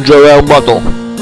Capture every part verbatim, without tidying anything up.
Джоэл Батл.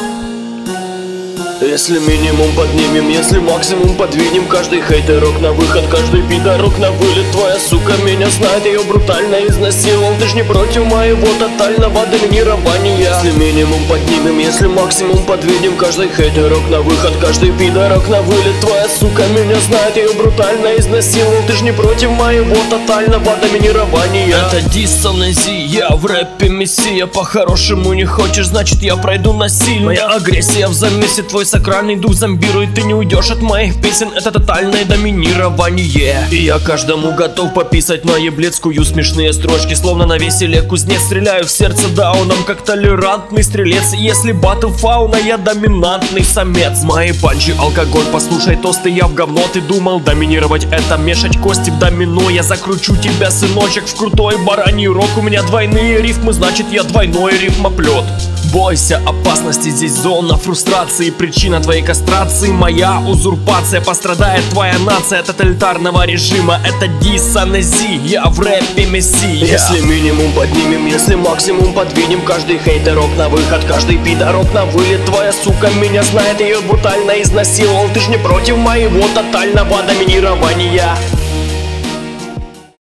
Если минимум поднимем, если максимум подвинем, каждый хейтерок на выход, каждый пидорок на вылет. Твоя сука меня знает, ее брутально изнасиловал. Ты ж не против моего тотального доминирования. Если минимум поднимем, если максимум подвинем, каждый хейтерок на выход, каждый пидорок на вылет. Твоя сука меня знает, ее брутально изнасиловал. Ты ж не против моего тотального доминирования. Это дисс амнезия, в рэпе мессия. По-хорошему не хочешь, значит я пройду насильно. Моя агрессия в замесе, твой сакральный дух зомбирует. Ты не уйдешь от моих песен, это тотальное доминирование. И я каждому готов пописать на еблецкую смешные строчки. Словно на веселе кузнец, стреляю в сердце дауном, как толерантный стрелец. Если батл фауна, я доминантный самец. Мои панчи, алкоголь, послушай тосты, я в говно. Ты думал доминировать это мешать кости в домино? Я закручу тебя, сыночек, в крутой бараний рок. У меня двойные рифмы, значит я двойной рифмоплет. Бойся опасности, здесь зона фрустрации. Причина твоей кастрации моя узурпация. Пострадает твоя нация тоталитарного режима. Это дисс амнезия, я в рэпе мессия. Если минимум поднимем, если максимум подвинем, каждый хейтерок на выход, каждый пидорок на вылет. Твоя сука меня знает, ее брутально изнасиловал. Ты ж не против моего тотального доминирования.